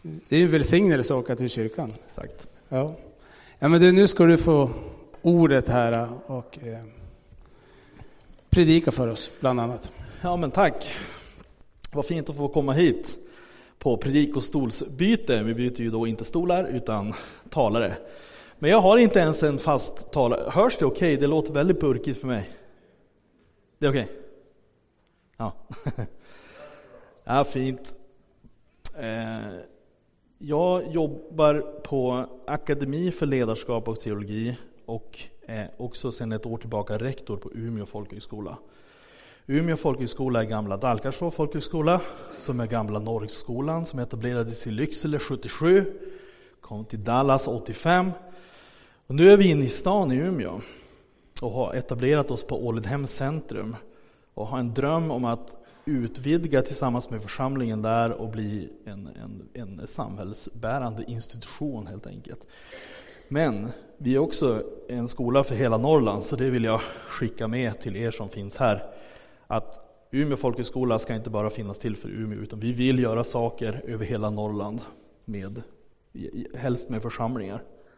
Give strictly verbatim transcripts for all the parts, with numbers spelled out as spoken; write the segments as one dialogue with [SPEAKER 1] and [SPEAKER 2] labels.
[SPEAKER 1] Det är ju välsignelse att åka till kyrkan.
[SPEAKER 2] Exakt.
[SPEAKER 1] Ja. Ja, men du, nu ska du få ordet här och eh, predika för oss bland annat.
[SPEAKER 2] Ja, men tack. Vad fint att få komma hit på predikostolsbyte. Vi byter ju då inte stolar utan talare. Men jag har inte ens en fast talare. Hörs det okej? Okay? Det låter väldigt burkigt för mig. Det är okej? Okay? Ja. Ja, fint. Eh, jag jobbar på Akademi för ledarskap och teologi och är också sedan ett år tillbaka rektor på Umeå folkhögskola. Umeå folkhögskola är gamla Dalkarså folkhögskola, som är gamla Norrskolan, som etablerades i Lycksele sjuttiosju, kom till Dallas åttiofem. Och nu är vi inne i stan i Umeå och har etablerat oss på Ålidhem centrum och har en dröm om att utvidga tillsammans med församlingen där och bli en, en, en samhällsbärande institution helt enkelt. Men vi är också en skola för hela Norrland, så det vill jag skicka med till er som finns här. Att Umeå folkhögskola ska inte bara finnas till för Umeå, utan vi vill göra saker över hela Norrland, med, helst med församlingar.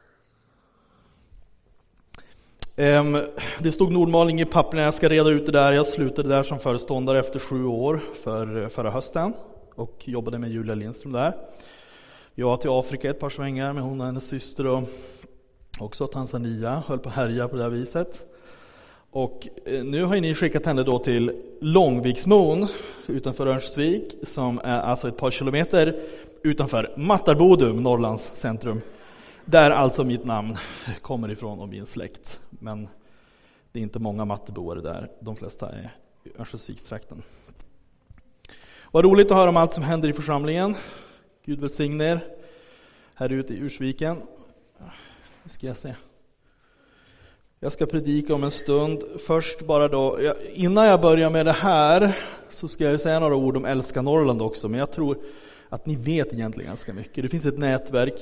[SPEAKER 2] Det stod Nordmaling i papperna, jag ska reda ut det där. Jag slutade där som föreståndare efter sju år för förra hösten och jobbade med Julia Lindström där. Jag var till Afrika ett par svängar med hon och hennes syster och också Tanzania, höll på att härja på det här viset. Och nu har ni skickat henne då till Långviksmon utanför Örnsköldsvik, som är alltså ett par kilometer utanför Mattarbodum, Norrlands centrum. Där alltså mitt namn kommer ifrån och min släkt. Men det är inte många matteboare där. De flesta är i Örnsköldsvikstrakten. Vad roligt att höra om allt som händer i församlingen. Gud välsigne er här ute i Ursviken. Nu ska jag se. Jag ska predika om en stund. Först bara då, innan jag börjar med det här så ska jag säga några ord om Älska Norrland också. Men jag tror att ni vet egentligen ganska mycket. Det finns ett nätverk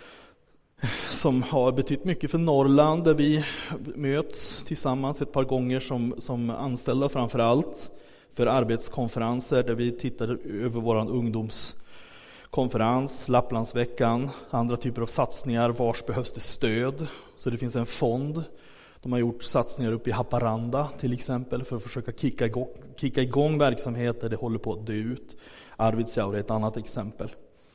[SPEAKER 2] som har betytt mycket för Norrland, där vi möts tillsammans ett par gånger som, som anställda framför allt för arbetskonferenser där vi tittar över våran ungdomskonferens, Lapplandsveckan, andra typer av satsningar, vars behövs det stöd. Så det finns en fond. De har gjort satsningar upp i Haparanda till exempel för att försöka kicka igång, kicka igång verksamheter. Det håller på att dö ut. Arvidsjaur är ett annat exempel.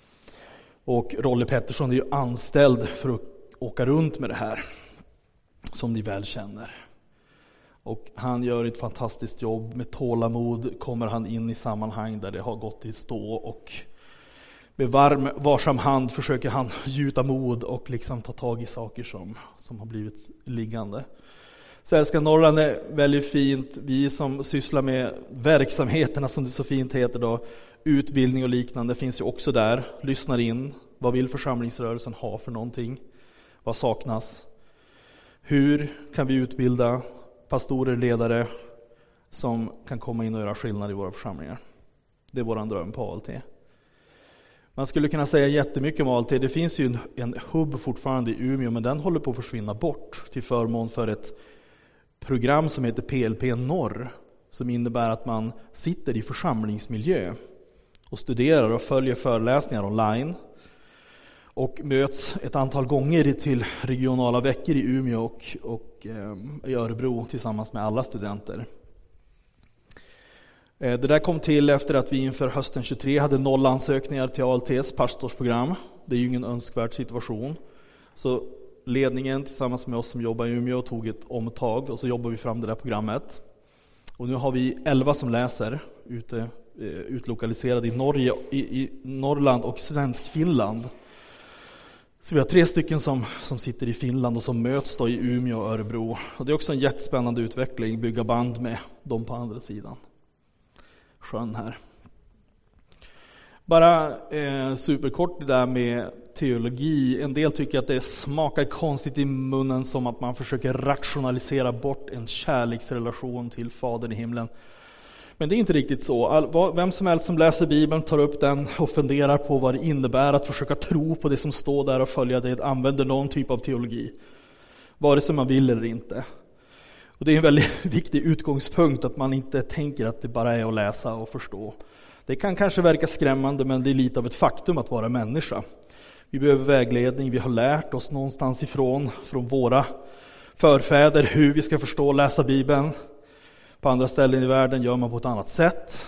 [SPEAKER 2] Och Rolle Pettersson är ju anställd för att åka runt med det här, som ni väl känner. Och han gör ett fantastiskt jobb. Med tålamod kommer han in i sammanhang där det har gått i stå, och med varm, varsam hand försöker han gjuta mod och liksom ta tag i saker som, som har blivit liggande. Så Älska Norrland är väldigt fint. Vi som sysslar med verksamheterna, som det så fint heter då, utbildning och liknande, finns ju också där. Lyssnar in. Vad vill församlingsrörelsen ha för någonting? Vad saknas? Hur kan vi utbilda pastorer, ledare som kan komma in och göra skillnad i våra församlingar? Det är våran dröm på A L T. Man skulle kunna säga jättemycket om A L T. Det finns ju en, en hubb fortfarande i Umeå, men den håller på att försvinna bort till förmån för ett program som heter P L P Norr, som innebär att man sitter i församlingsmiljö och studerar och följer föreläsningar online och möts ett antal gånger till regionala veckor i Umeå och, och eh, i Örebro tillsammans med alla studenter. Eh, det där kom till efter att vi inför hösten tjugotre hade noll ansökningar till A L T:s pastorsprogram. Det är ju ingen önskvärd situation. Så ledningen tillsammans med oss som jobbar i Umeå tog ett omtag och så jobbar vi fram det där programmet. Och nu har vi elva som läser ute, utlokaliserade i Norge, i, i Norrland och Svensk-Finland. Så vi har tre stycken som, som sitter i Finland och som möts då i Umeå och Örebro. Och det är också en jättespännande utveckling, bygga band med dem på andra sidan sjön här. Bara eh, superkort det där med teologi. En del tycker att det smakar konstigt i munnen, som att man försöker rationalisera bort en kärleksrelation till Fadern i himlen. Men det är inte riktigt så. All, vem som helst som läser Bibeln tar upp den och funderar på vad det innebär att försöka tro på det som står där och följa det, använder någon typ av teologi. Vare sig man vill eller inte. Och det är en väldigt viktig utgångspunkt att man inte tänker att det bara är att läsa och förstå. Det kan kanske verka skrämmande, men det är lite av ett faktum att vara människa. Vi behöver vägledning, vi har lärt oss någonstans ifrån, från våra förfäder, hur vi ska förstå och läsa Bibeln. På andra ställen i världen gör man på ett annat sätt.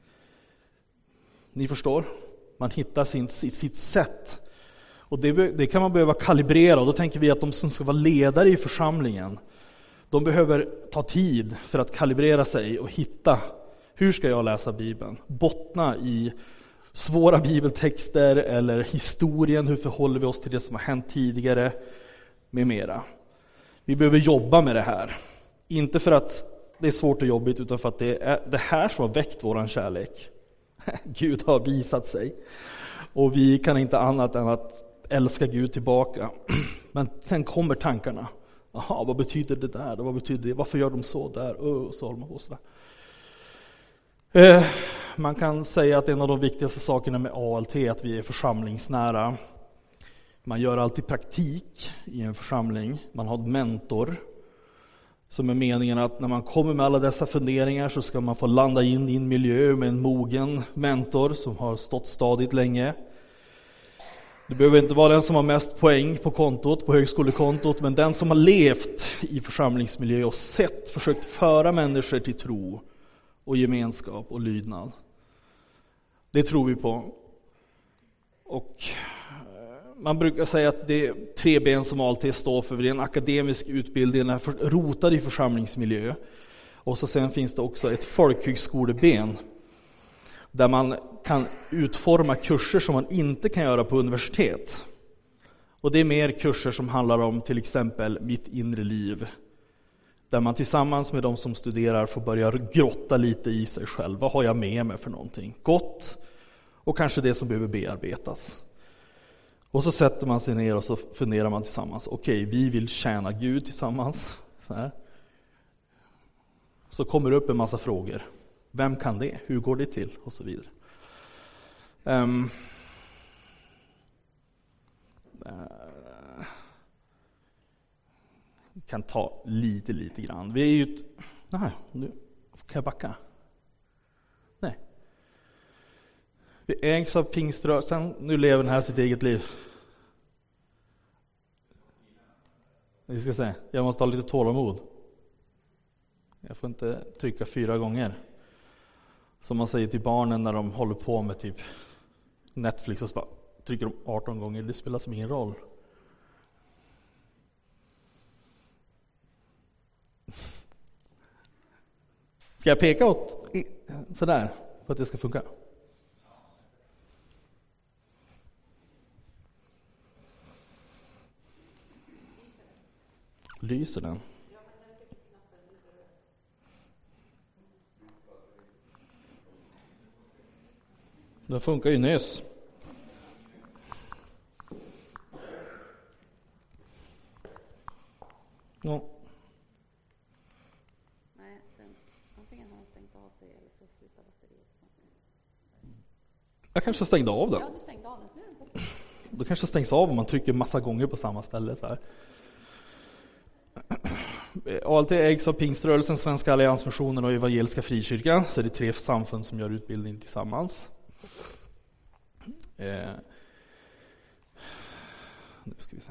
[SPEAKER 2] Ni förstår? Man hittar sin, sitt, sitt sätt. Och det, det kan man behöva kalibrera, och då tänker vi att de som ska vara ledare i församlingen, de behöver ta tid för att kalibrera sig och hitta, hur ska jag läsa Bibeln? Bottna i svåra bibeltexter eller historien, hur förhåller vi oss till det som har hänt tidigare med mera. Vi behöver jobba med det här. Inte för att det är svårt och jobbigt, utan för att det är det här som har väckt våran kärlek. Gud har visat sig. Och vi kan inte annat än att älska Gud tillbaka. Men sen kommer tankarna. Aha, vad betyder det där? Vad betyder det? Varför gör de så där? Öh, så håller man på sådär. Eh, man kan säga att en av de viktigaste sakerna med A L T är att vi är församlingsnära. Man gör alltid praktik i en församling. Man har en mentor. Som är meningen att när man kommer med alla dessa funderingar så ska man få landa in i en miljö med en mogen mentor som har stått stadigt länge. Det behöver inte vara den som har mest poäng på kontot, på högskolekontot, men den som har levt i församlingsmiljö och sett, försökt föra människor till tro och gemenskap och lydnad. Det tror vi på. Och man brukar säga att det är tre ben som A L T står för. Det är en akademisk utbildning, den är rotad i församlingsmiljö. Och så sen finns det också ett folkhögskoleben där man kan utforma kurser som man inte kan göra på universitet. Och det är mer kurser som handlar om till exempel mitt inre liv. Där man tillsammans med de som studerar får börja grotta lite i sig själv. Vad har jag med mig för någonting? Gott och kanske det som behöver bearbetas. Och så sätter man sig ner och så funderar man tillsammans. Okej, vi vill tjäna Gud tillsammans. Så här. Så kommer det upp en massa frågor. Vem kan det? Hur går det till? Och så vidare. Um, uh, kan ta lite, lite grann. Vi är ju ett... Nej, nu kan jag backa. Nej. Vi ägs av pingströrelsen. Nu lever den här sitt eget liv. Vi ska se. Jag måste ha lite tålamod. Jag får inte trycka fyra gånger. Som man säger till barnen när de håller på med typ Netflix, och så bara trycker de arton gånger. Det spelar som ingen roll. Ska jag peka åt sådär för att det ska funka? Lyser den? Den funkar ju nyss. Ja.
[SPEAKER 3] Nej, den, antingen har den stängt av sig eller så slutar batteriet.
[SPEAKER 2] Jag kanske stängde av den.
[SPEAKER 3] Ja, du stängde av den. Nu.
[SPEAKER 2] Då kanske stängs av om man trycker massa gånger på samma ställe så här. A L T ägs av Pingströrelsen, Svenska Alliansmissionen och Evangeliska Frikyrkan. Så det är tre samfund som gör utbildning tillsammans. Eh. Nu ska vi se.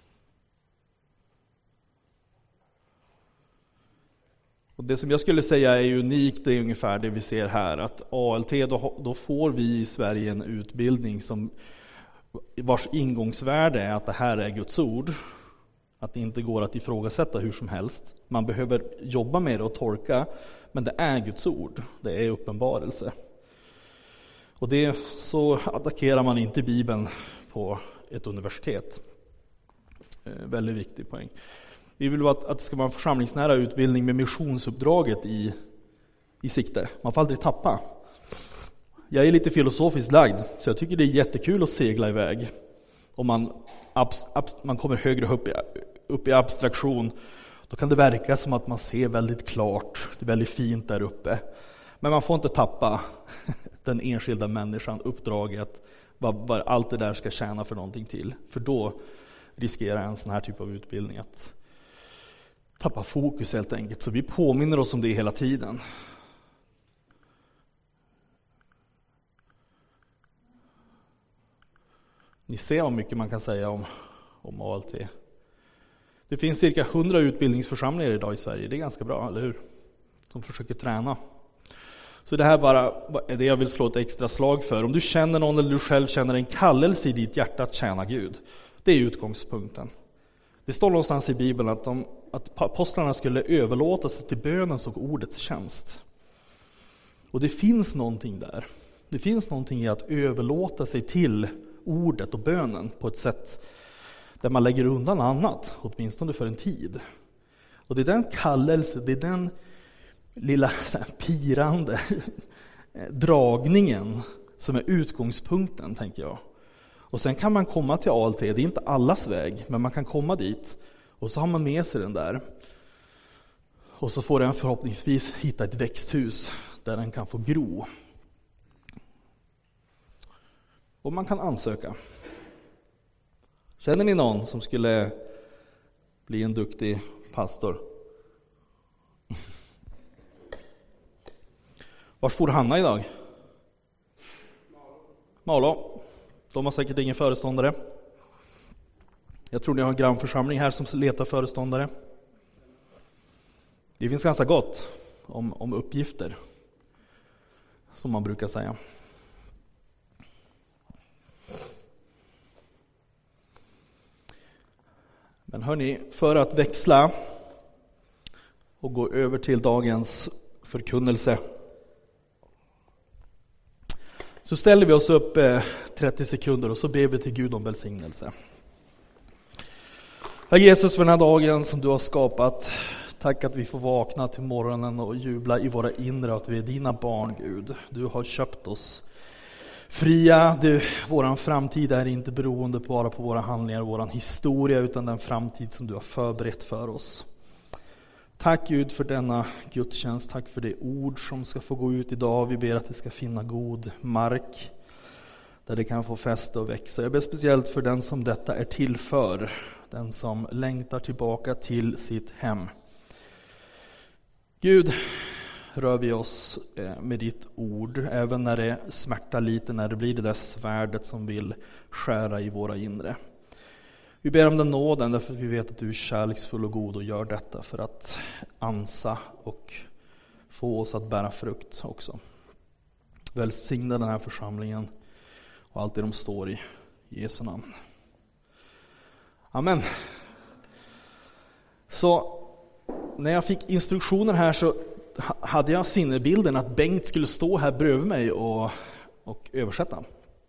[SPEAKER 2] Och det som jag skulle säga är unikt, det är ungefär det vi ser här. Att A L T, då, då får vi i Sverige en utbildning som, vars ingångsvärde är att det här är Guds ord. Att det inte går att ifrågasätta hur som helst. Man behöver jobba med det och tolka, men det är Guds ord. Det är uppenbarelse. Och det så attackerar man inte Bibeln på ett universitet. Eh, väldigt viktig poäng. Vi vill att, att det ska vara en församlingsnära utbildning med missionsuppdraget i, i sikte. Man får aldrig tappa. Jag är lite filosofiskt lagd, så jag tycker det är jättekul att segla iväg. Om man, abs, abs, man kommer högre upp i, upp i abstraktion, då kan det verka som att man ser väldigt klart. Det är väldigt fint där uppe. Men man får inte tappa den enskilda människan, uppdraget, vad, vad allt det där ska tjäna för någonting till. För då riskerar en sån här typ av utbildning att tappa fokus helt enkelt. Så vi påminner oss om det hela tiden. Ni ser hur mycket man kan säga om, om A L T. Det finns cirka hundra utbildningsförsamlingar idag i Sverige. Det är ganska bra, eller hur? Som försöker träna. Så det här bara är det jag vill slå ett extra slag för. Om du känner någon eller du själv känner en kallelse i ditt hjärta att tjäna Gud. Det är utgångspunkten. Det står någonstans i Bibeln att, de, att apostlarna skulle överlåta sig till bönens och ordets tjänst. Och det finns någonting där. Det finns någonting i att överlåta sig till ordet och bönen på ett sätt där man lägger undan annat, åtminstone för en tid. Och det är den kallelse, det är den lilla så här, pirande dragningen som är utgångspunkten, tänker jag. Och sen kan man komma till A L T, det är inte allas väg, men man kan komma dit och så har man med sig den där. Och så får den förhoppningsvis hitta ett växthus där den kan få gro. Och man kan ansöka. Känner ni någon som skulle bli en duktig pastor? Var får Hanna idag? Malå. De har säkert ingen föreståndare. Jag tror ni har en grannförsamling här som letar föreståndare. Det finns ganska gott om, om uppgifter, som man brukar säga. Men hörni, för att växla och gå över till dagens förkunnelse så ställer vi oss upp trettio sekunder och så ber vi till Gud om välsignelse. Herr Jesus, för den här dagen som du har skapat, tack att vi får vakna till morgonen och jubla i våra inre att vi är dina barn, Gud. Du har köpt oss fria. Du, våran framtid är inte beroende bara på våra handlingar och våran historia, utan den framtid som du har förberett för oss. Tack Gud för denna gudstjänst. Tack för det ord som ska få gå ut idag. Vi ber att det ska finna god mark där det kan få fäste och växa. Jag ber speciellt för den som detta är till för. Den som längtar tillbaka till sitt hem. Gud, rör vi oss med ditt ord, även när det smärtar lite, när det blir det där svärdet som vill skära i våra inre. Vi ber om den nåden därför att vi vet att du är kärleksfull och god och gör detta för att ansa och få oss att bära frukt också. Välsigna den här församlingen och allt det de står i. I Jesu namn. Amen. Så när jag fick instruktioner här så hade jag sinnebilden att Bengt skulle stå här bredvid mig och, och översätta.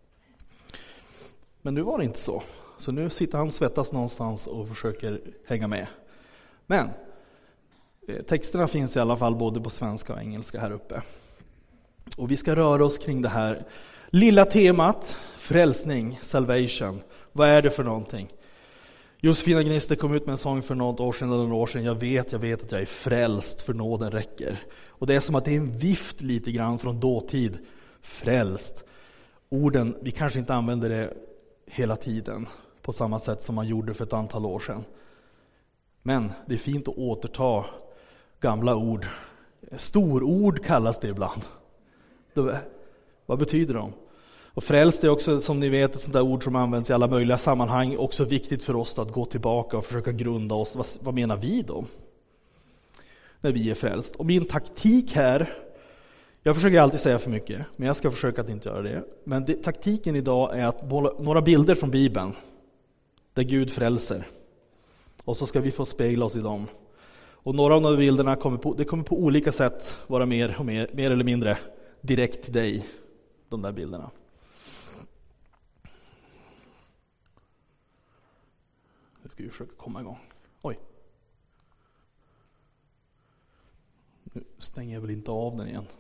[SPEAKER 2] Men nu var det inte så. Så nu sitter han svettas någonstans och försöker hänga med. Men eh, texterna finns i alla fall både på svenska och engelska här uppe. Och vi ska röra oss kring det här lilla temat, frälsning, salvation. Vad är det för någonting? Josefina Gnister kom ut med en sång för något år sedan eller några år sedan. Jag vet, jag vet att jag är frälst, för nåden räcker. Och det är som att det är en vift lite grann från dåtid. Frälst. Orden, vi kanske inte använder det hela tiden på samma sätt som man gjorde för ett antal år sedan. Men det är fint att återta gamla ord. Storord kallas det ibland. Vad betyder de? Och frälst är också, som ni vet, ett sånt där ord som används i alla möjliga sammanhang. Också viktigt för oss att gå tillbaka och försöka grunda oss. Vad, vad menar vi då? När vi är frälst. Och min taktik här, jag försöker alltid säga för mycket, men jag ska försöka att inte göra det. Men det, taktiken idag är att måla några bilder från Bibeln där Gud frälser. Och så ska vi få spegla oss i dem. Och några av de bilderna kommer på, det kommer på olika sätt vara mer och mer, mer eller mindre direkt till dig, de där bilderna. Nu ska vi försöka komma igång. Oj. Nu stänger jag väl inte av den igen.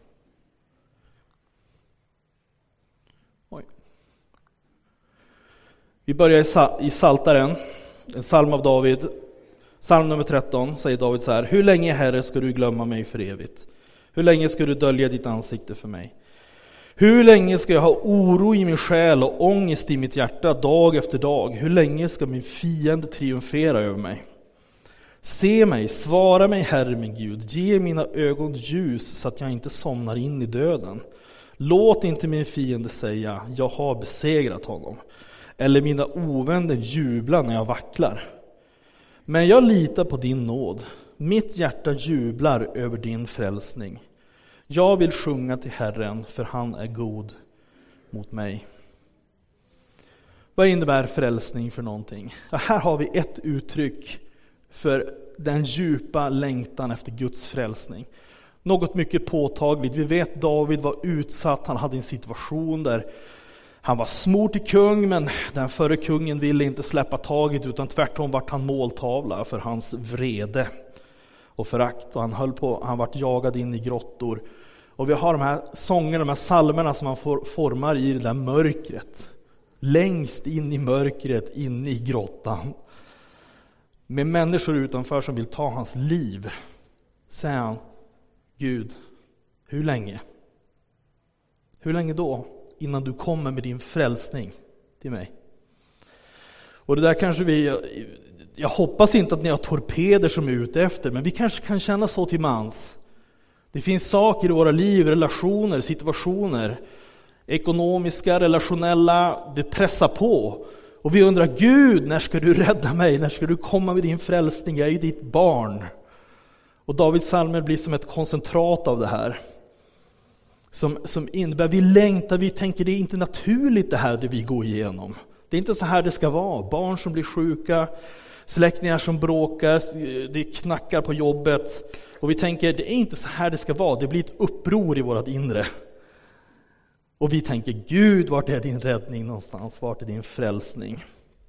[SPEAKER 2] Oj. Vi börjar i Psaltaren, en psalm av David. Psalm nummer tretton säger David så här: hur länge, Herre, ska du glömma mig för evigt? Hur länge ska du dölja ditt ansikte för mig? Hur länge ska jag ha oro i min själ och ångest i mitt hjärta dag efter dag? Hur länge ska min fiende triumfera över mig? Se mig, svara mig, Herre min Gud. Ge mina ögon ljus så att jag inte somnar in i döden. Låt inte min fiende säga, jag har besegrat honom. eller mina ovänner jublar när jag vacklar. Men jag litar på din nåd. Mitt hjärta jublar över din frälsning. Jag vill sjunga till Herren, för han är god mot mig. Vad innebär frälsning för någonting? Ja, här har vi ett uttryck för den djupa längtan efter Guds frälsning. Något mycket påtagligt. Vi vet David var utsatt. Han hade en situation där han var smor till kung, men den förre kungen ville inte släppa taget, utan tvärtom vart han måltavla för hans vrede och förakt. Och han höll på, han vart jagad in i grottor. Och vi har de här sångerna, de här psalmerna som man får, formar i det där mörkret. Längst in i mörkret, in i grottan. Med människor utanför som vill ta hans liv. Säger han, Gud, hur länge? Hur länge då? Innan du kommer med din frälsning till mig. Och det där kanske vi, jag hoppas inte att ni har torpeder som är ute efter, men vi kanske kan känna så till mans. Det finns saker i våra liv, relationer, situationer, ekonomiska, relationella, det pressar på. Och vi undrar, Gud, när ska du rädda mig? När ska du komma med din frälsning? Jag är ju ditt barn. Och Davids psalmer blir som ett koncentrat av det här. Som, som innebär, vi längtar, vi tänker det är inte naturligt det här det vi går igenom. Det är inte så här det ska vara. Barn som blir sjuka, släktingar som bråkar, det knackar på jobbet. Och vi tänker, det är inte så här det ska vara. Det blir ett uppror i vårt inre. Och vi tänker, Gud, vart är din räddning någonstans? Vart är din frälsning?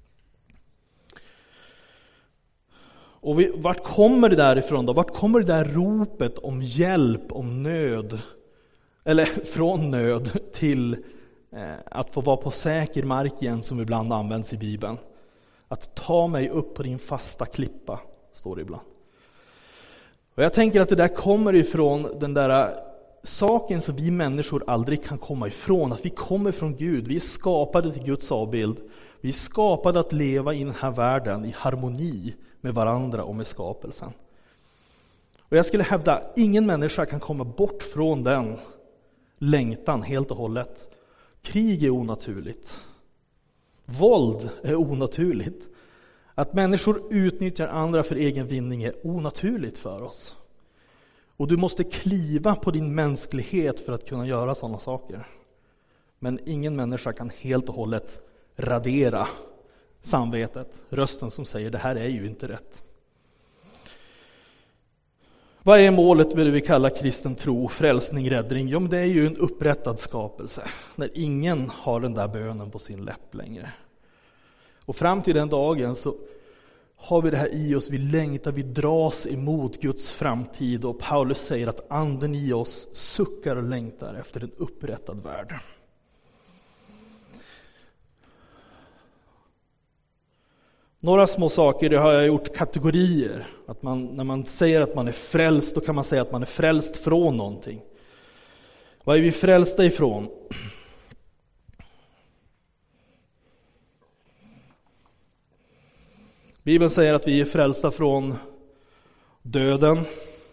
[SPEAKER 2] Och vi, vart kommer det därifrån då? Vart kommer det där ropet om hjälp, om nöd? Eller från nöd till eh, att få vara på säker mark igen, som ibland används i Bibeln. Att ta mig upp på din fasta klippa, står det ibland. Och jag tänker att det där kommer ifrån den där saken som vi människor aldrig kan komma ifrån. Att vi kommer från Gud. Vi är skapade till Guds avbild. Vi är skapade att leva i den här världen i harmoni med varandra och med skapelsen. Och jag skulle hävda, ingen människa kan komma bort från den längtan helt och hållet. Krig är onaturligt. Våld är onaturligt. Att människor utnyttjar andra för egen vinning är onaturligt för oss. Och du måste kliva på din mänsklighet för att kunna göra sådana saker. Men ingen människa kan helt och hållet radera samvetet. Rösten som säger, det här är ju inte rätt. Vad är målet med det vi kallar kristen tro, frälsning, räddning? Jo, men det är ju en upprättad skapelse. När ingen har den där bönen på sin läpp längre. Och fram till den dagen så har vi det här i oss, vi längtar, vi dras emot Guds framtid. Och Paulus säger att anden i oss suckar och längtar efter en upprättad värld. Några små saker, det har jag gjort kategorier. Att man, när man säger att man är frälst, då kan man säga att man är frälst från någonting. Vad är vi frälsta ifrån? Bibeln säger att vi är frälsta från döden.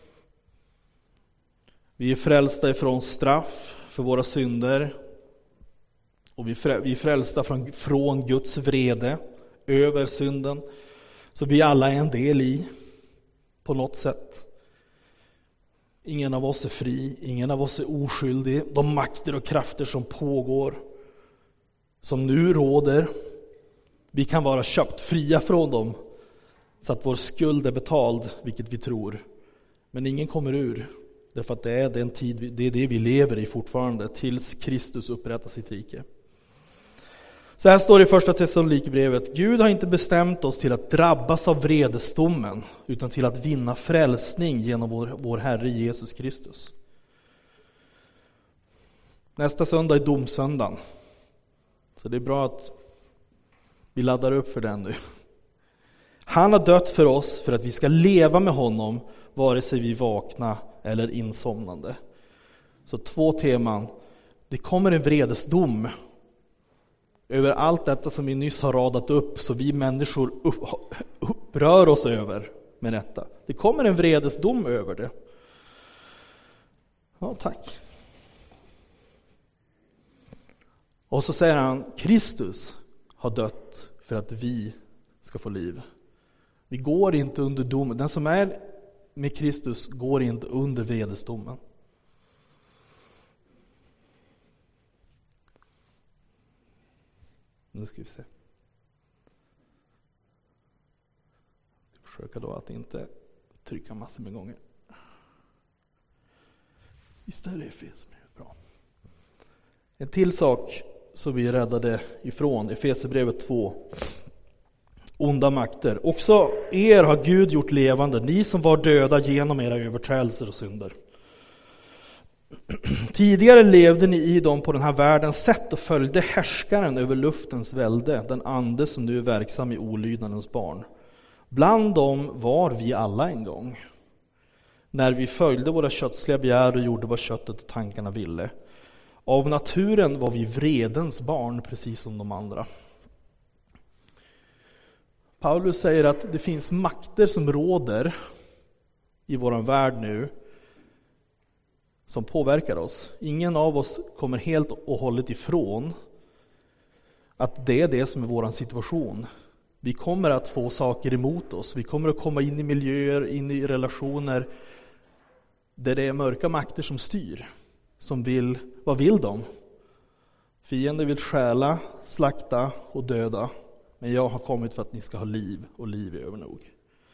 [SPEAKER 2] Vi är frälsta ifrån straff för våra synder. Och vi är frälsta från, från Guds vrede över synden. Så vi alla är en del i på något sätt. Ingen av oss är fri, ingen av oss är oskyldig. De makter och krafter som pågår, som nu råder, vi kan vara köpt fria från dem så att vår skuld är betald, vilket vi tror. Men ingen kommer ur, därför att det är den tid, det är det vi lever i fortfarande tills Kristus upprättar sitt rike. Så här står det i första Thessalonikerbrevet: Gud har inte bestämt oss till att drabbas av vredesdomen, utan till att vinna frälsning genom vår, vår Herre Jesus Kristus. Nästa söndag är domsöndagen. Så det är bra att vi laddar upp för den nu. Han har dött för oss för att vi ska leva med honom, vare sig vi vakna eller insomnande. Så två teman. Det kommer en vredesdom över allt detta som vi nyss har radat upp, så vi människor upp, upprör oss över med detta. Det kommer en vredesdom över det. Ja, tack. Och så säger han, Kristus har dött för att vi ska få liv. Vi går inte under domen. Den som är med Kristus går inte under vredesdomen. Nu ska vi se. Jag försöker då att inte trycka massor med gånger. Istället är Efesierbrevet bra. En till sak som vi är räddade ifrån, Efesierbrevet två. Onda makter. Också er har Gud gjort levande, ni som var döda genom era överträdelser och synder. Tidigare levde ni i dem på den här världens sätt och följde härskaren över luftens välde, den ande som nu är verksam i olydnadens barn. Bland dem var vi alla en gång, när vi följde våra kötsliga begär och gjorde vad köttet och tankarna ville. Av naturen var vi vredens barn, precis som de andra. Paulus säger att det finns makter som råder i vår värld nu som påverkar oss. Ingen av oss kommer helt och hållet ifrån att det är det som är vår situation. Vi kommer att få saker emot oss. Vi kommer att komma in i miljöer, in i relationer där det är mörka makter som styr. Som vill, vad vill de? Fienden vill stjäla, slakta och döda. Men jag har kommit för att ni ska ha liv och liv är övernog.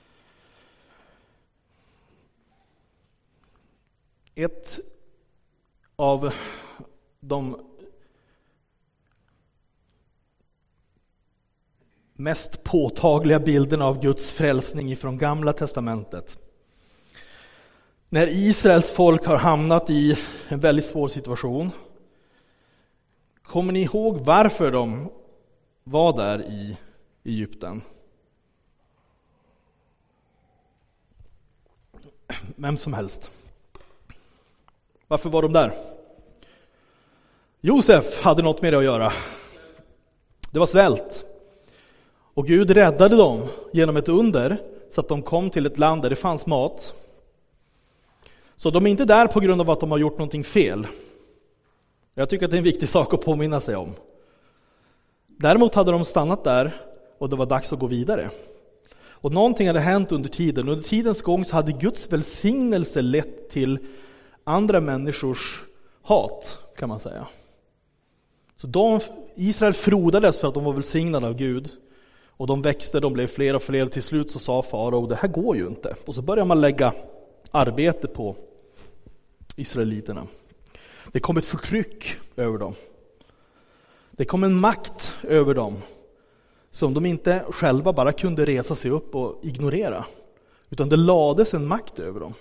[SPEAKER 2] Ett av de mest påtagliga bilderna av Guds frälsning ifrån Gamla testamentet. När Israels folk har hamnat i en väldigt svår situation. Kommer ni ihåg varför de var där i Egypten? Vem som helst. Varför var de där? Josef hade något med det att göra. Det var svält. Och Gud räddade dem genom ett under så att de kom till ett land där det fanns mat. Så de är inte där på grund av att de har gjort någonting fel. Jag tycker att det är en viktig sak att påminna sig om. Däremot hade de stannat där och det var dags att gå vidare. Och någonting hade hänt under tiden. Under tidens gång så hade Guds välsignelse lett till andra människors hat, kan man säga. Så de, Israel frodades för att de var välsignade av Gud. Och de växte, de blev fler och fler. Till slut så sa farao, det här går ju inte. Och så börjar man lägga arbete på israeliterna. Det kom ett förtryck över dem. Det kom en makt över dem som de inte själva bara kunde resa sig upp och ignorera. Utan det lades en makt över dem.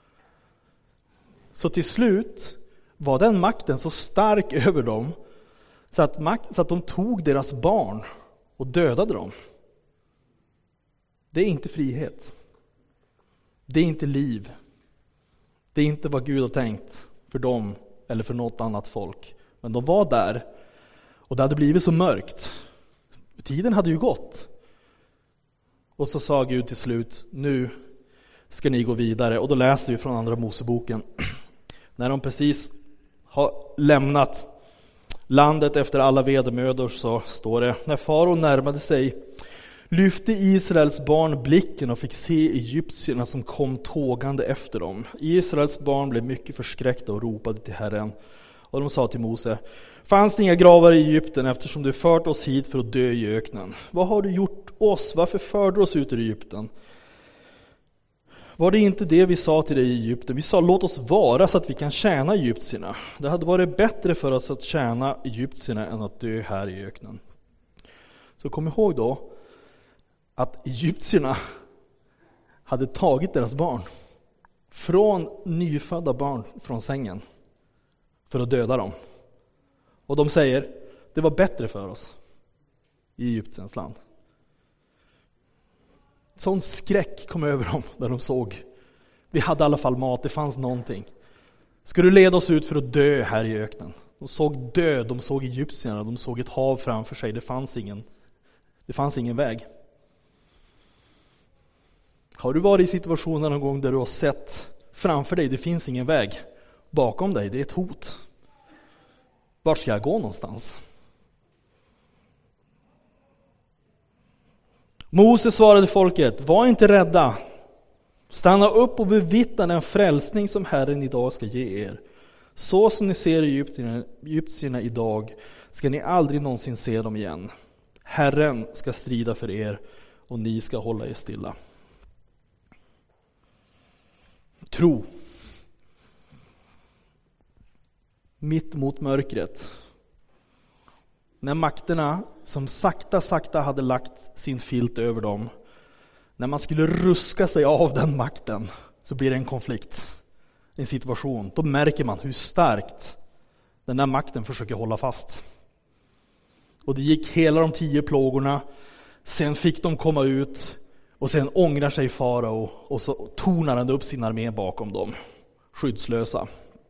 [SPEAKER 2] Så till slut var den makten så stark över dem så att, makt, så att de tog deras barn och dödade dem. Det är inte frihet. Det är inte liv. Det är inte vad Gud har tänkt för dem eller för något annat folk. Men de var där och det hade blivit så mörkt. Tiden hade ju gått. Och så sa Gud till slut, nu ska ni gå vidare. Och då läser vi från andra Moseboken. När de precis har lämnat landet efter alla vedermödor så står det, när farao närmade sig lyfte Israels barn blicken och fick se egyptierna som kom tågande efter dem. Israels barn blev mycket förskräckta och ropade till Herren. Och de sa till Mose, fanns det inga gravar i Egypten eftersom du fört oss hit för att dö i öknen? Vad har du gjort oss? Varför förde du oss ut ur Egypten? Var det inte det vi sa till dig i Egypten? Vi sa, låt oss vara så att vi kan tjäna egyptierna. Det hade varit bättre för oss att tjäna egyptierna än att dö här i öknen. Så kom ihåg då att egyptierna hade tagit deras barn från nyfödda barn från sängen för att döda dem. Och de säger, det var bättre för oss i Egyptens land. Sån skräck kom över dem när de såg. Vi hade i alla fall mat, det fanns någonting. Ska du leda oss ut för att dö här i öknen? De såg död, de såg egyptierna, de såg ett hav framför sig. Det fanns ingen, det fanns ingen väg. Har du varit i situationen någon gång där du har sett framför dig, det finns ingen väg. Bakom dig, det är ett hot. Var ska jag gå någonstans? Mose svarade folket: var inte rädda. Stanna upp och bevittna den frälsning som Herren idag ska ge er. Så som ni ser egyptierna, egyptierna idag ska ni aldrig någonsin se dem igen. Herren ska strida för er och ni ska hålla er stilla. Tro. Mitt mot mörkret. När makterna som sakta sakta hade lagt sin filt över dem, när man skulle ruska sig av den makten, så blir det en konflikt, en situation. Då märker man hur starkt den där makten försöker hålla fast. Och det gick hela de tio plågorna. Sen fick de komma ut och sen ångrar sig farao och så tornar han upp sin armé bakom dem, skyddslösa.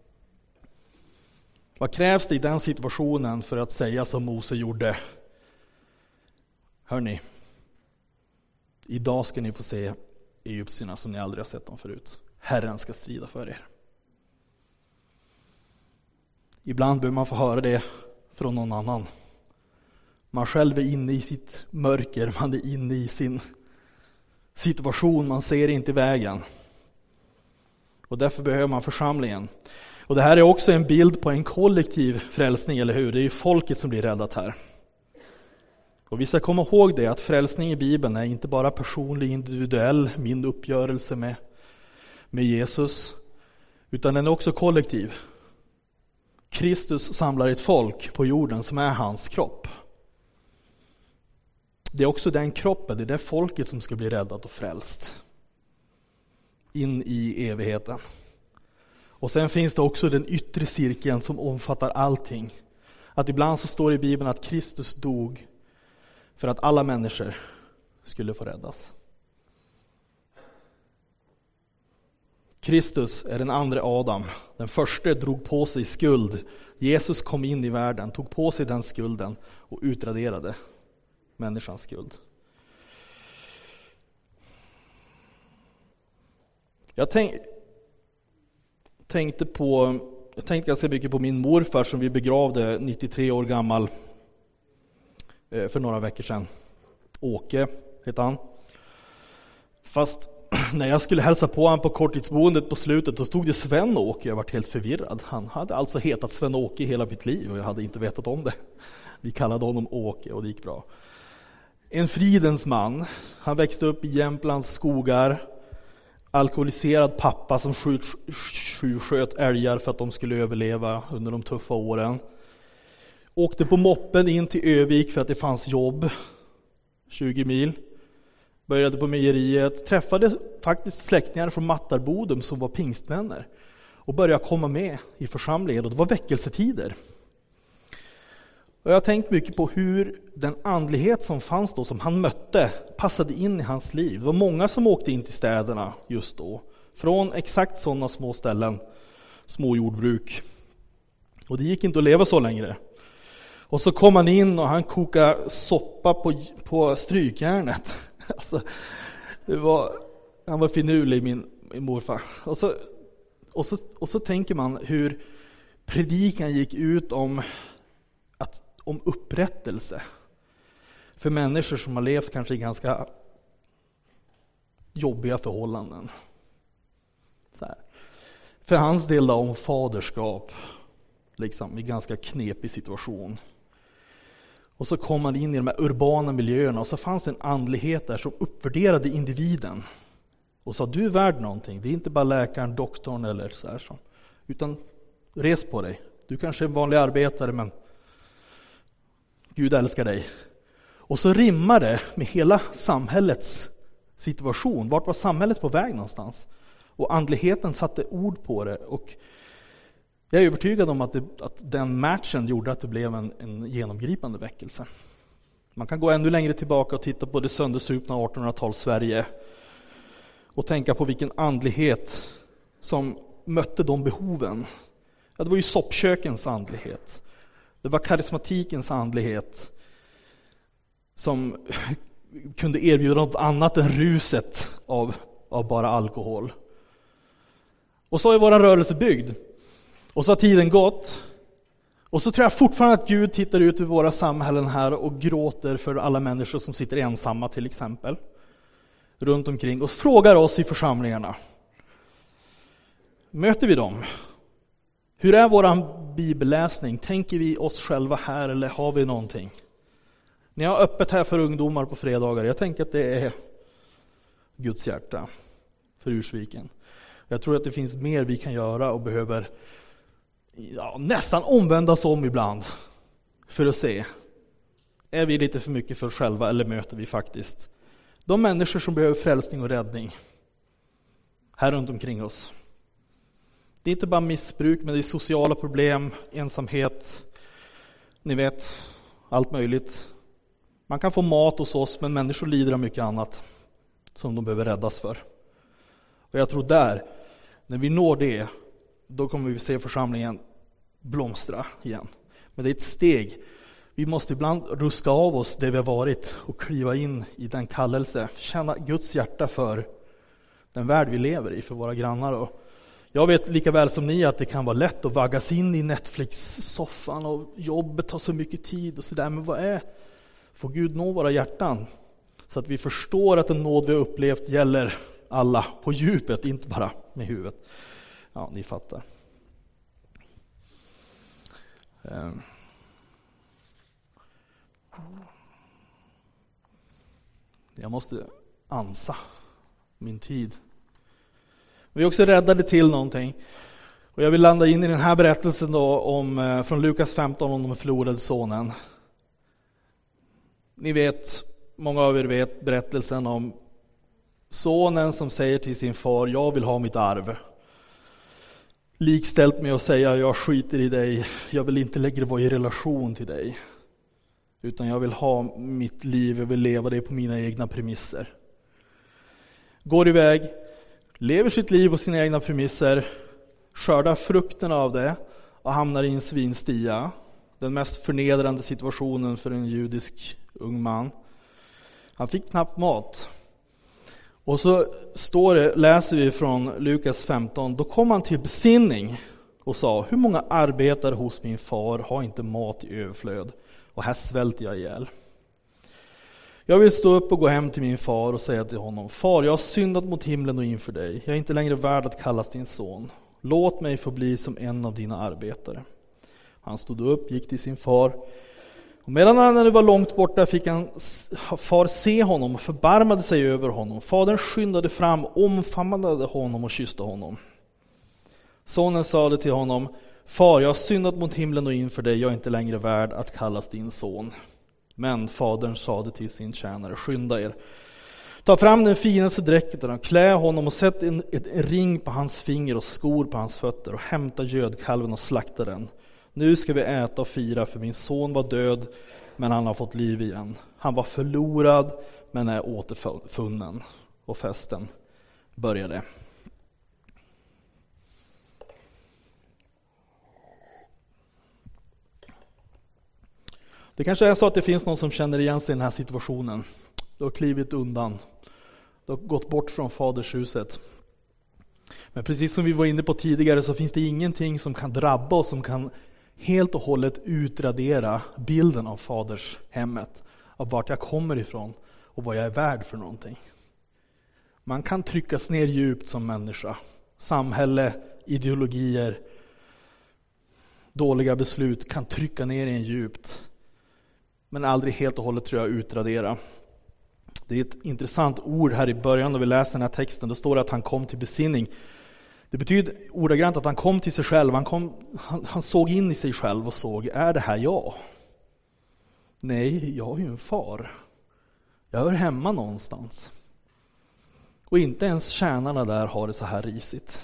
[SPEAKER 2] Vad krävs det i den situationen för att säga som Mose gjorde? Hörrni, idag ska ni få se egyptierna som ni aldrig har sett dem förut. Herren ska strida för er. Ibland behöver man få höra det från någon annan. Man själv är inne i sitt mörker, man är inne i sin situation, man ser inte vägen. Och därför behöver man församlingen. Och det här är också en bild på en kollektiv frälsning, eller hur? Det är ju folket som blir räddat här. Och vi ska komma ihåg det, att frälsning i Bibeln är inte bara personlig, individuell, min uppgörelse med, med Jesus, utan den är också kollektiv. Kristus samlar ett folk på jorden som är hans kropp. Det är också den kroppen, det är det folket som ska bli räddat och frälst in i evigheten. Och sen finns det också den yttre cirkeln som omfattar allting. Att ibland så står det i Bibeln att Kristus dog för att alla människor skulle få räddas. Kristus är den andra Adam. Den första drog på sig skuld. Jesus kom in i världen, tog på sig den skulden och utraderade människans skuld. Jag tänk, tänkte på jag tänkte ganska mycket på min morfar som vi begravde nittiotre år gammal för några veckor sedan. Åke heter han. Fast när jag skulle hälsa på han på korttidsboendet på slutet, då stod det Sven-Åke. Jag var helt förvirrad. Han hade alltså hetat Sven-Åke hela mitt liv och jag hade inte vetat om det. Vi kallade honom Åke och det gick bra. En fridens man. Han växte upp i Jämtlands skogar. Alkoholiserad pappa som skjut, sköt älgar för att de skulle överleva under de tuffa åren. Åkte på moppen in till Övik för att det fanns jobb. tjugo mil. Började på mejeriet. Träffade faktiskt släktingar från Mattarbodum som var pingstvänner. Och började komma med i församlingen. Och det var väckelsetider. Och jag har tänkt mycket på hur den andlighet som fanns då, som han mötte, passade in i hans liv. Det var många som åkte in till städerna just då. Från exakt sådana små ställen. Små jordbruk. Och det gick inte att leva så längre. Och så kom han in och han kokade soppa på, på strykjärnet. Alltså, det var, han var finurlig, min, min morfar. Och så, och, så, och så tänker man hur predikan gick ut om, att, om upprättelse. För människor som har levt kanske i ganska jobbiga förhållanden. Så här. För hans del då, om faderskap. Liksom, i ganska knepig situation. Och så kom man in i de här urbana miljöerna och så fanns det en andlighet där som uppvärderade individen. Och sa, du är värd någonting. Det är inte bara läkaren, doktorn eller så här. Så. Utan res på dig. Du kanske är en vanlig arbetare men Gud älskar dig. Och så rimmar det med hela samhällets situation. Vart var samhället på väg någonstans? Och andligheten satte ord på det. Och jag är övertygad om att, det, att den matchen gjorde att det blev en, en genomgripande väckelse. Man kan gå ännu längre tillbaka och titta på det söndersupna artonhundratals Sverige. Och tänka på vilken andlighet som mötte de behoven. Ja, det var ju soppkökens andlighet. Det var karismatikens andlighet. Som kunde erbjuda något annat än ruset av, av bara alkohol. Och så är vår rörelse byggd. Och så har tiden gått. Och så tror jag fortfarande att Gud tittar ut i våra samhällen här och gråter för alla människor som sitter ensamma till exempel. Runt omkring och frågar oss i församlingarna. Möter vi dem? Hur är våran bibelläsning? Tänker vi oss själva här eller har vi någonting? Ni har öppet här för ungdomar på fredagar. Jag tänker att det är Guds hjärta för Ursviken. Jag tror att det finns mer vi kan göra och behöver ja, nästan omvändas om ibland för att se. Är vi lite för mycket för oss själva eller möter vi faktiskt de människor som behöver frälsning och räddning här runt omkring oss? Det är inte bara missbruk, men det är sociala problem, ensamhet, ni vet, allt möjligt. Man kan få mat hos oss, men människor lider av mycket annat som de behöver räddas för. Och jag tror där, när vi når det, då kommer vi se församlingen blomstra igen. Men det är ett steg. Vi måste ibland ruska av oss det vi har varit och kliva in i den kallelse. Känna Guds hjärta för den värld vi lever i, för våra grannar. Och jag vet lika väl som ni att det kan vara lätt att vaggas in i Netflix-soffan och jobbet tar så mycket tid och sådär. Men vad är, får Gud nå våra hjärtan? Så att vi förstår att den nåd vi har upplevt gäller alla på djupet, inte bara med huvudet. Ja, ni fattar. Jag måste ansa min tid. Vi är också räddade till någonting. Och jag vill landa in i den här berättelsen då om, från Lukas femton om den förlorade sonen. Ni vet, många av er vet berättelsen om sonen som säger till sin far: jag vill ha mitt arv. Likställt med att säga: jag skiter i dig, jag vill inte längre vara i relation till dig. Utan jag vill ha mitt liv, jag vill leva det på mina egna premisser. Går iväg, lever sitt liv på sina egna premisser, skördar frukten av det och hamnar i en svinstia. Den mest förnedrande situationen för en judisk ung man. Han fick knappt mat. Och så står det, läser vi från Lukas femton, då kom han till besinning och sa: hur många arbetare hos min far har inte mat i överflöd? Och här svälter jag ihjäl. Jag vill stå upp och gå hem till min far och säga till honom: far, jag har syndat mot himlen och inför dig. Jag är inte längre värd att kallas din son. Låt mig få bli som en av dina arbetare. Han stod upp, gick till sin far. Och medan han var långt borta fick han far se honom och förbarmade sig över honom. Fadern skyndade fram, omfamnade honom och kysste honom. Sonen sade till honom: far, jag har syndat mot himlen och inför dig. Jag är inte längre värd att kallas din son. Men fadern sade till sin tjänare: skynda er. Ta fram den finaste dräkten och klä honom och sätt en, en ring på hans finger och skor på hans fötter och hämta gödkalven och slakta den. Nu ska vi äta och fira, för min son var död men han har fått liv igen. Han var förlorad men är återfunnen. Och festen började. Det kanske är så att det finns någon som känner igen sig i den här situationen. Du har klivit undan. Du har gått bort från fadershuset. Men precis som vi var inne på tidigare så finns det ingenting som kan drabba oss, som kan helt och hållet utradera bilden av faders hemmet. Av vart jag kommer ifrån och vad jag är värd för någonting. Man kan tryckas ner djupt som människa. Samhälle, ideologier, dåliga beslut kan trycka ner en djupt. Men aldrig helt och hållet, tror jag, utradera. Det är ett intressant ord här i början när vi läser den här texten. Då står det att han kom till besinning. Det betyder ordagrant att han kom till sig själv. Han, kom, han, han såg in i sig själv och såg: är det här jag? Nej, jag är ju en far. Jag hör hemma någonstans. Och inte ens tjänarna där har det så här risigt.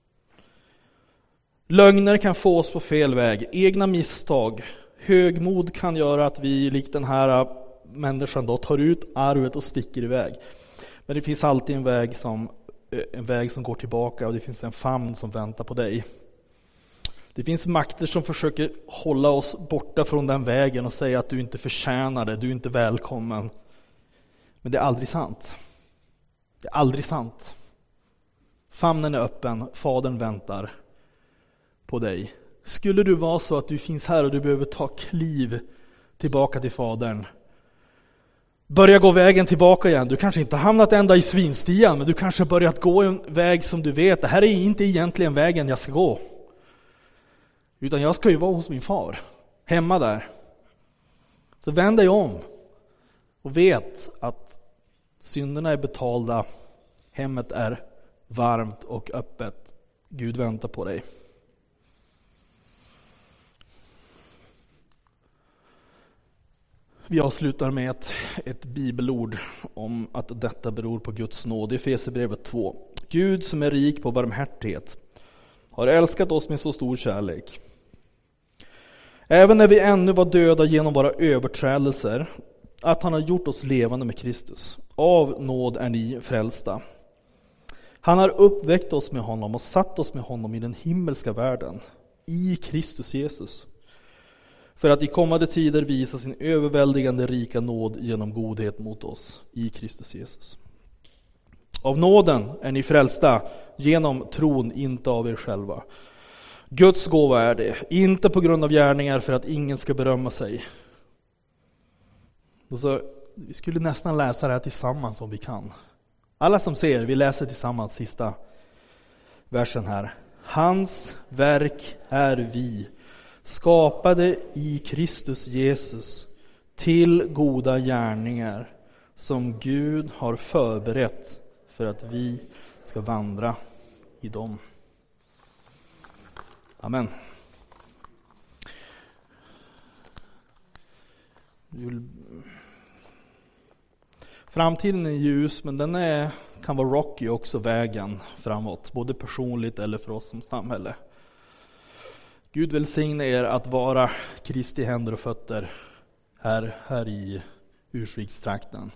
[SPEAKER 2] Lögner kan få oss på fel väg. Egna misstag. Högmod kan göra att vi, likt den här människan då, tar ut arvet och sticker iväg. Men det finns alltid en väg som, en väg som går tillbaka, och det finns en famn som väntar på dig. Det finns makter som försöker hålla oss borta från den vägen och säga att du inte förtjänar det, du är inte välkommen. Men det är aldrig sant. Det är aldrig sant. Famnen är öppen, fadern väntar på dig. Skulle du vara så att du finns här och du behöver ta kliv tillbaka till Fadern. Börja gå vägen tillbaka igen. Du kanske inte har hamnat ända i svinstian, men du kanske börjat gå en väg som du vet, det här är inte egentligen vägen jag ska gå. Utan jag ska ju vara hos min far, hemma där. Så vänd dig om och vet att synderna är betalda, hemmet är varmt och öppet. Gud väntar på dig. Vi avslutar med ett, ett bibelord om att detta beror på Guds nåd. I Efesierbrevet två. Gud som är rik på barmhärtighet har älskat oss med så stor kärlek. Även när vi ännu var döda genom våra överträdelser, att han har gjort oss levande med Kristus. Av nåd är ni frälsta. Han har uppväckt oss med honom och satt oss med honom i den himmelska världen, i Kristus Jesus. För att i kommande tider visa sin överväldigande rika nåd genom godhet mot oss i Kristus Jesus. Av nåden är ni frälsta genom tron, inte av er själva. Guds gåva är det, inte på grund av gärningar för att ingen ska berömma sig. Och så, vi skulle nästan läsa det här tillsammans om vi kan. Alla som ser, vi läser tillsammans sista versen här. Hans verk är vi, skapade i Kristus Jesus till goda gärningar som Gud har förberett för att vi ska vandra i dem. Amen. Framtiden är ljus, men den är, kan vara rocky också, vägen framåt, både personligt eller för oss som samhälle. Gud välsigne er att vara Kristi händer och fötter här, här i Ursvikstrakten.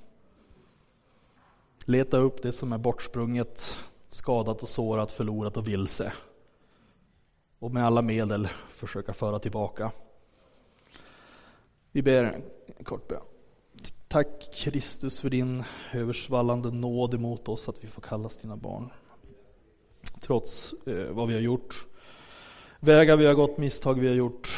[SPEAKER 2] Leta upp det som är bortsprunget, skadat och sårat, förlorat och vilse. Och med alla medel försöka föra tillbaka. Vi ber en kort bön. Tack Kristus för din översvallande nåd emot oss, att vi får kallas dina barn. Trots eh, vad vi har gjort, vägar vi har gått, misstag vi har gjort,